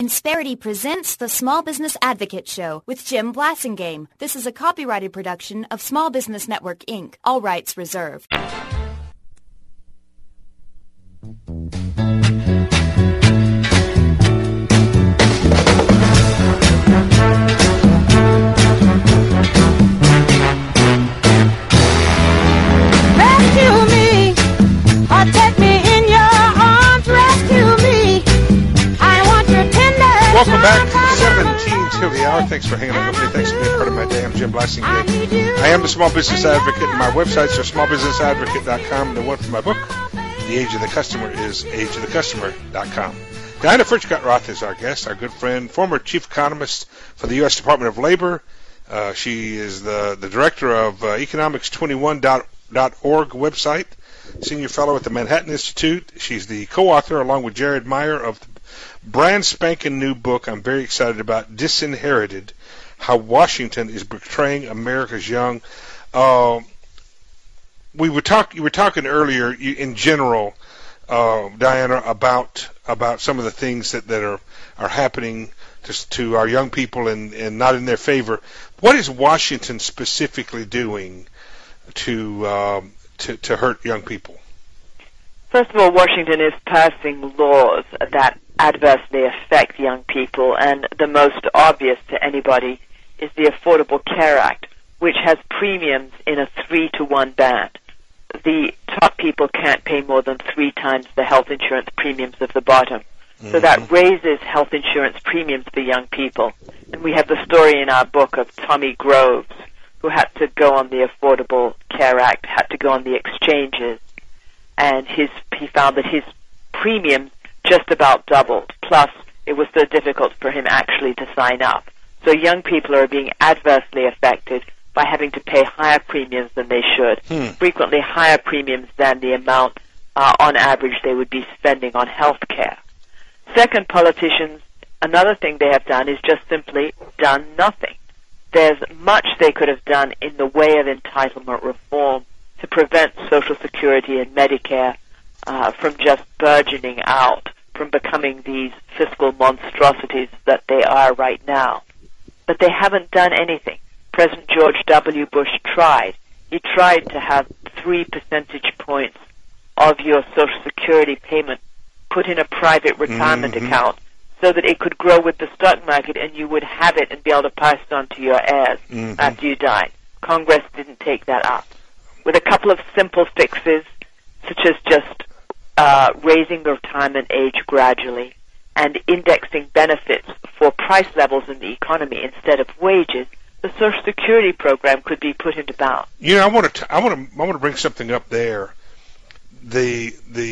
Insperity presents the Small Business Advocate Show with Jim Blasingame. This is a copyrighted production of Small Business Network, Inc. All rights reserved. Rescue me, or take me in your arms. Rescue me, I want your tender. Welcome back, 17 till the hour. Thanks for hanging out with me. Thanks for being part of my day. I'm Jim Blasingame. I am the Small Business Advocate, and my websites are smallbusinessadvocate.com. And the one for my book, The Age of the Customer, is ageofthecustomer.com. Diana Furchtgott-Roth is our guest, our good friend, former chief economist for the U.S. Department of Labor. She is the director of economics21.org website, senior fellow at the Manhattan Institute. She's the co-author, along with Jared Meyer, of the brand spanking new book I'm very excited about, Disinherited: How Washington is Betraying America's Young. You were talking earlier in general, Diana, about some of the things that are happening to our young people and not in their favor. What is Washington specifically doing to hurt young people? First of all, Washington is passing laws that adversely affect young people, and the most obvious to anybody is the Affordable Care Act, which has premiums in a 3-to-1 band. The top people can't pay more than 3 times the health insurance premiums of the bottom. So that raises health insurance premiums for young people. And we have the story in our book of Tommy Groves, who had to go on the Affordable Care Act, had to go on the exchanges, and he found that his premiums just about doubled. Plus, it was so difficult for him actually to sign up. So young people are being adversely affected by having to pay higher premiums than they should, frequently higher premiums than the amount on average they would be spending on health care. Second, politicians, another thing they have done is just simply done nothing. There's much they could have done in the way of entitlement reform to prevent Social Security and Medicare from just burgeoning out, from becoming these fiscal monstrosities that they are right now. But they haven't done anything. President George W. Bush tried. He tried to have 3 percentage points of your Social Security payment put in a private retirement account so that it could grow with the stock market and you would have it and be able to pass it on to your heirs after you died. Congress didn't take that up. With a couple of simple fixes, such as just raising the retirement age gradually and indexing benefits for price levels in the economy instead of wages, the Social Security program could be put into balance. You know, I want to bring something up there. The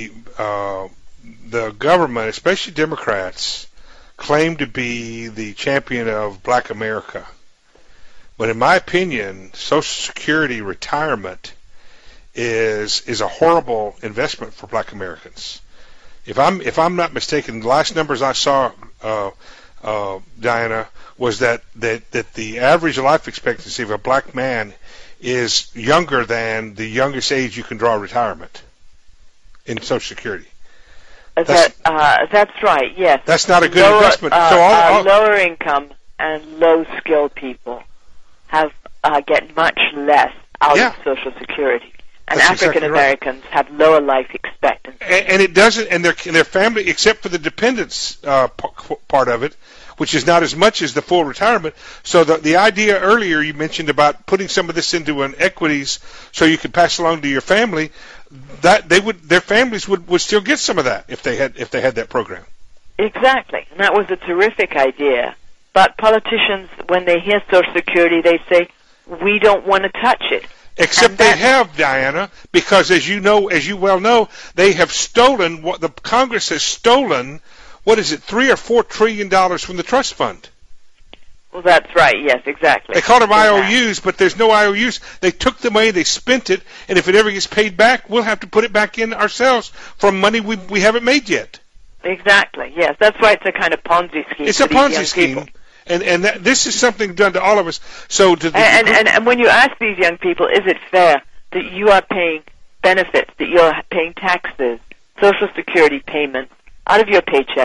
government, especially Democrats, claim to be the champion of Black America, but in my opinion, Social Security retirement is a horrible investment for Black Americans. If I'm not mistaken, the last numbers I saw, Diana, was that the average life expectancy of a Black man is younger than the youngest age you can draw retirement in Social Security. That's right, yes. That's not a good investment. So lower income and low skilled people get much less out of Social Security. And African Americans have lower life expectancy. And it doesn't, and their family, except for the dependents part of it, which is not as much as the full retirement. So the idea earlier you mentioned about putting some of this into an equities so you could pass along to your family, that their families would still get some of that if they had that program. Exactly, and that was a terrific idea. But politicians, when they hear Social Security, they say, we don't want to touch it. Except they have, Diana, because as you well know, they have stolen what the Congress has stolen. What is it, $3 or $4 trillion from the trust fund? Well, that's right. Yes, exactly. They call them IOUs, but there's no IOUs. They took the money, they spent it, and if it ever gets paid back, we'll have to put it back in ourselves from money we haven't made yet. Exactly. Yes, that's why it's a kind of Ponzi scheme. It's a Ponzi scheme. People. And this is something done to all of us. So and when you ask these young people, is it fair that you are paying benefits, that you're paying taxes, Social Security payments out of your paychecks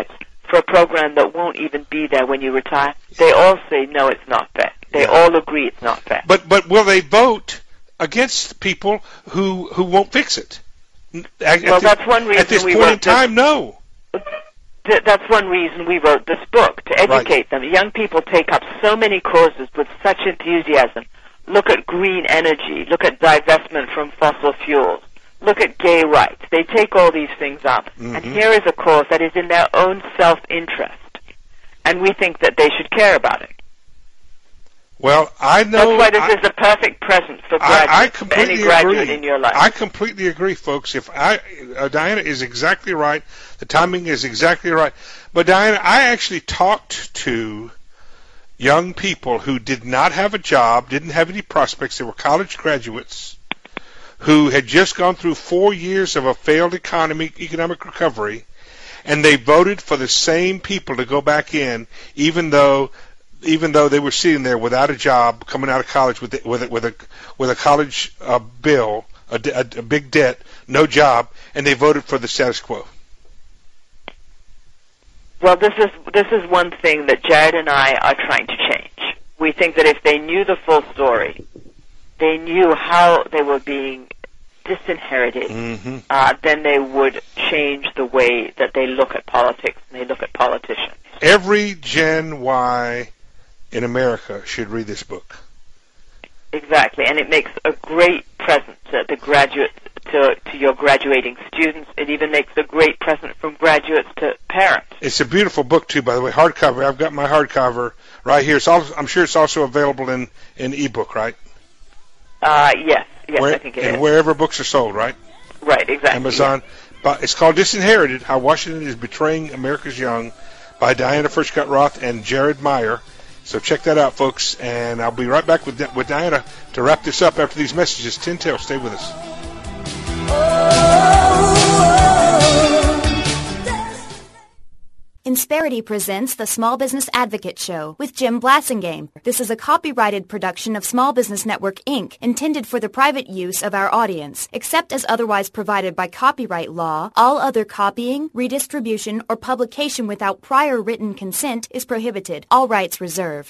for a program that won't even be there when you retire, they all say, no, it's not fair. They all agree it's not fair. But will they vote against people who won't fix it? That's one reason at this point in time, no. That's one reason we wrote this book, to educate them. Young people take up so many causes with such enthusiasm. Look at green energy. Look at divestment from fossil fuels. Look at gay rights. They take all these things up. Mm-hmm. And here is a cause that is in their own self-interest. And we think that they should care about it. Well, I know... That's why this is a perfect present for any graduate in your life. I completely agree, folks. Diana is exactly right. The timing is exactly right. But, Diana, I actually talked to young people who did not have a job, didn't have any prospects. They were college graduates who had just gone through 4 years of a failed economic recovery, and they voted for the same people to go back in, even though they were sitting there without a job, coming out of college with a college bill, a big debt, no job, and they voted for the status quo. Well, this is one thing that Jared and I are trying to change. We think that if they knew the full story, they knew how they were being disinherited, then they would change the way that they look at politics and they look at politicians. Every Gen Y in America should read this book. Exactly, and it makes a great present to the graduate, to your graduating students. It even makes a great present from graduates to parents. It's a beautiful book too, by the way. Hardcover. I've got my hardcover right here. I'm sure it's also available in ebook, right? Yes, I think it is. And wherever books are sold, right? Right, exactly. Amazon. Yeah. But it's called Disinherited: How Washington is Betraying America's Young, by Diana Furchtgott Roth and Jared Meyer. So check that out, folks, and I'll be right back with Diana to wrap this up after these messages. Tintel, stay with us. Insperity presents the Small Business Advocate Show with Jim Blasingame. This is a copyrighted production of Small Business Network, Inc., intended for the private use of our audience. Except as otherwise provided by copyright law, all other copying, redistribution, or publication without prior written consent is prohibited. All rights reserved.